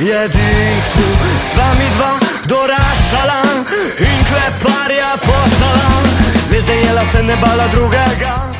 jedinstvu. S vami dva doraščala in kleparja poslala, zvezde jela se ne bala drugega.